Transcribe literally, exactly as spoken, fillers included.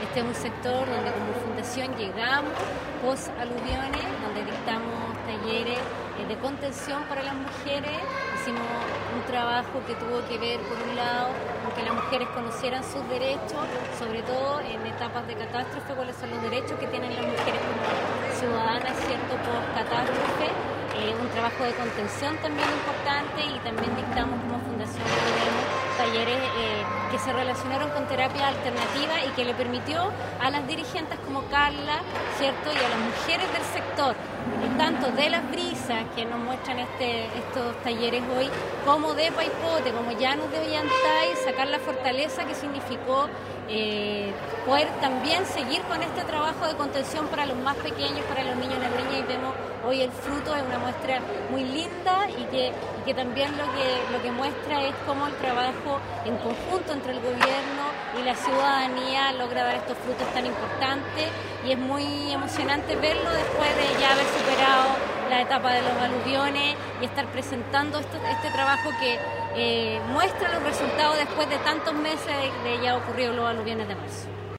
Este es un sector donde como fundación llegamos post aluviones, donde dictamos talleres eh, de contención para las mujeres. Hicimos un trabajo que tuvo que ver, por un lado, con que las mujeres conocieran sus derechos, sobre todo en etapas de catástrofe, cuáles son los derechos que tienen las mujeres como ciudadanas, ¿cierto?, post catástrofe. Eh, un trabajo de contención también importante, y también dictamos como Fundación Podemos talleres eh, que se relacionaron con terapia alternativa y que le permitió a las dirigentes como Carla, ¿cierto?, y a las mujeres del sector, tanto de Las Brisas, que nos muestran este, estos talleres hoy, como de Paipote, como Llanos de Ollantay, sacar la fortaleza que significó eh, poder también seguir con este trabajo de contención para los más pequeños, para los niños y las niñas, y vemos hoy el fruto. Es una muestra muy linda y que, y que también lo que, lo que muestra es cómo el trabajo en conjunto entre el gobierno y la ciudadanía logra dar estos frutos tan importantes, y es muy emocionante verlo después de ya haber superado la etapa de los aluviones y estar presentando esto, este trabajo que eh, muestra los resultados después de tantos meses de, de ya ocurrido los aluviones de marzo.